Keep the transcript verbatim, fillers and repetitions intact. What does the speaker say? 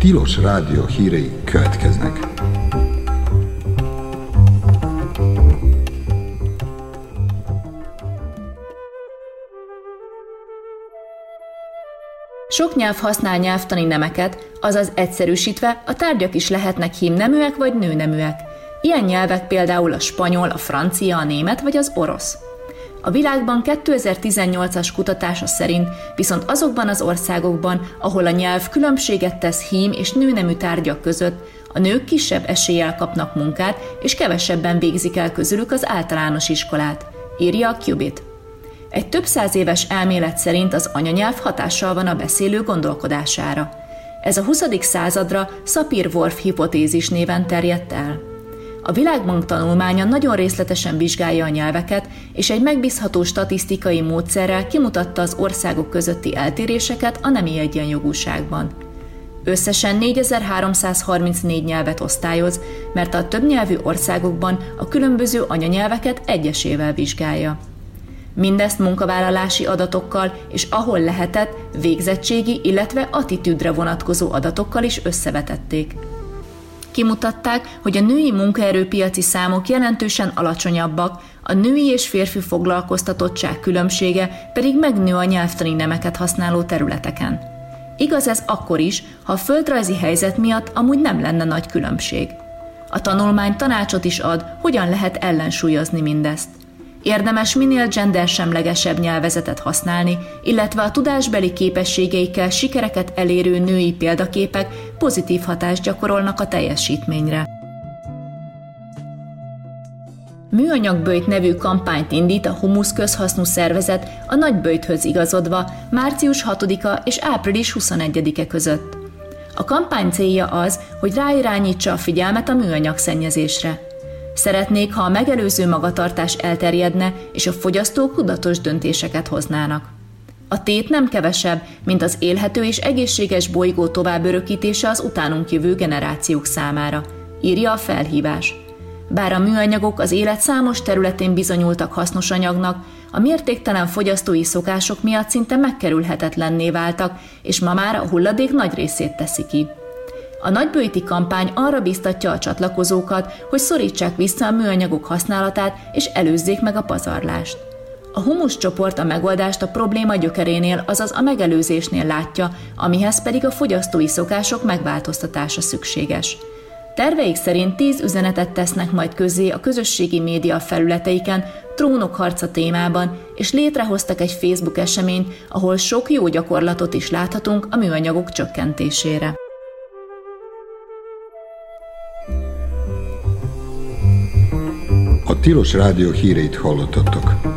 Tilos Rádió hírei következnek. Sok nyelv használ nyelvtani nemeket, azaz egyszerűsítve a tárgyak is lehetnek hímneműek vagy nőneműek. Ilyen nyelvek például a spanyol, a francia, a német vagy az orosz. A Világbank kétezer-tizennyolcas kutatása szerint viszont azokban az országokban, ahol a nyelv különbséget tesz hím és nőnemű tárgyak között, a nők kisebb eséllyel kapnak munkát, és kevesebben végzik el közülük az általános iskolát, írja a Qubit. Egy több száz éves elmélet szerint az anyanyelv hatással van a beszélő gondolkodására. Ez a huszadik századra Sapir-Whorf hipotézis néven terjedt el. A Világbank tanulmánya nagyon részletesen vizsgálja a nyelveket, és egy megbízható statisztikai módszerrel kimutatta az országok közötti eltéréseket a nemi egyenjogúságban. Összesen négyezer-háromszázharmincnégy nyelvet osztályoz, mert a többnyelvű országokban a különböző anyanyelveket egyesével vizsgálja. Mindezt munkavállalási adatokkal és ahol lehetett, végzettségi, illetve attitűdre vonatkozó adatokkal is összevetették. Kimutatták, hogy a női munkaerőpiaci számok jelentősen alacsonyabbak, a női és férfi foglalkoztatottság különbsége pedig megnő a nyelvtani nemeket használó területeken. Igaz ez akkor is, ha a földrajzi helyzet miatt amúgy nem lenne nagy különbség. A tanulmány tanácsot is ad, hogyan lehet ellensúlyozni mindezt. Érdemes minél gendersemlegesebb nyelvezetet használni, illetve a tudásbeli képességeikkel sikereket elérő női példaképek pozitív hatást gyakorolnak a teljesítményre. Műanyagböjt nevű kampányt indít a Humusz közhasznú szervezet a Nagyböjthöz igazodva március hatodika és április huszonegyedike között. A kampány célja az, hogy ráirányítsa a figyelmet a műanyag szennyezésre. Szeretnék, ha a megelőző magatartás elterjedne, és a fogyasztók tudatos döntéseket hoznának. A tét nem kevesebb, mint az élhető és egészséges bolygó továbbörökítése az utánunk jövő generációk számára, írja a felhívás. Bár a műanyagok az élet számos területén bizonyultak hasznos anyagnak, a mértéktelen fogyasztói szokások miatt szinte megkerülhetetlenné váltak, és ma már a hulladék nagy részét teszi ki. A nagyböjti kampány arra biztatja a csatlakozókat, hogy szorítsák vissza a műanyagok használatát és előzzék meg a pazarlást. A Humusz csoport a megoldást a probléma gyökerénél, azaz a megelőzésnél látja, amihez pedig a fogyasztói szokások megváltoztatása szükséges. Terveik szerint tíz üzenetet tesznek majd közzé a közösségi média felületeiken Trónok harca témában, és létrehoztak egy Facebook eseményt, ahol sok jó gyakorlatot is láthatunk a műanyagok csökkentésére. A Tilos Rádió híreit hallottatok.